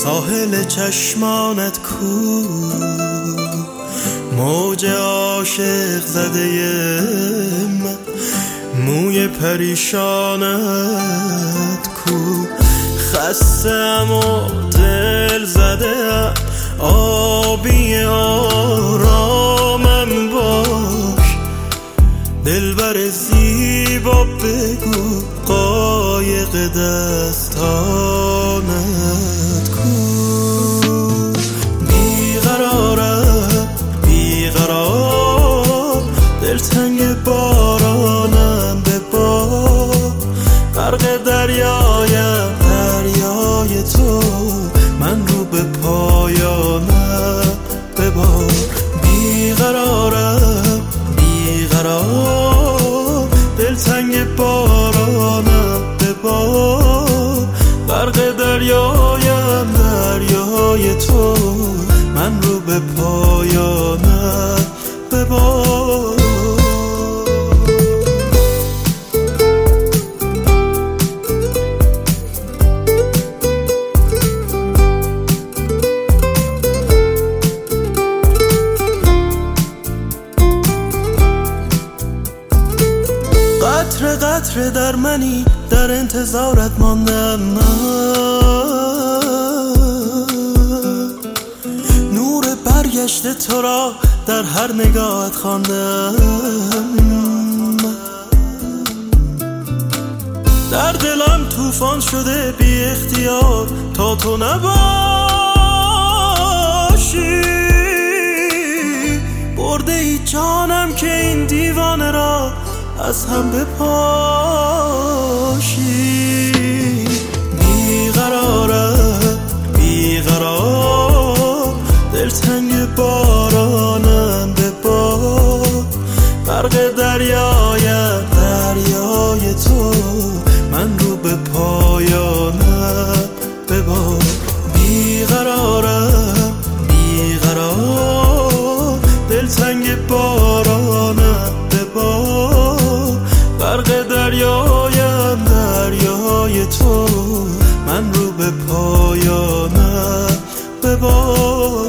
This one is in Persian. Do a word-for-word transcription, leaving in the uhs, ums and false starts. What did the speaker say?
ساحل چشمانت کو، موج عاشق زده من، موی پریشانت کو. خستم و دل زده، آبی آرامم باش. دلبر زیبا بگو قایق دستانت کو. بیقرارم بیقرار، دلتنگ بارانم به بار. غرق دریایم دریای تو، من رو به پایانم ببار. بیقرارم بیقرار، دلتنگ بارانم به بار. غرق دریایم دریای تو، من رو به پایانم ببار. قطره قطره در منی، در انتظارت ماندم من. نور برگشته تو را در هر نگاهت خواندم. در دلم طوفان شده بی اختیار، تا تو نباشی. برده ای جانم که این دیوانه را از هم بپاشی. بیقرارم بیقرار، دلتنگ بارانم به بار. غرق دریایم دریای تو، من رو به پایانم ببار. بیقرارم بیقرار، دلتنگ بارانم به بار. غرق دریایم دریای تو، من رو به پایانم ببار.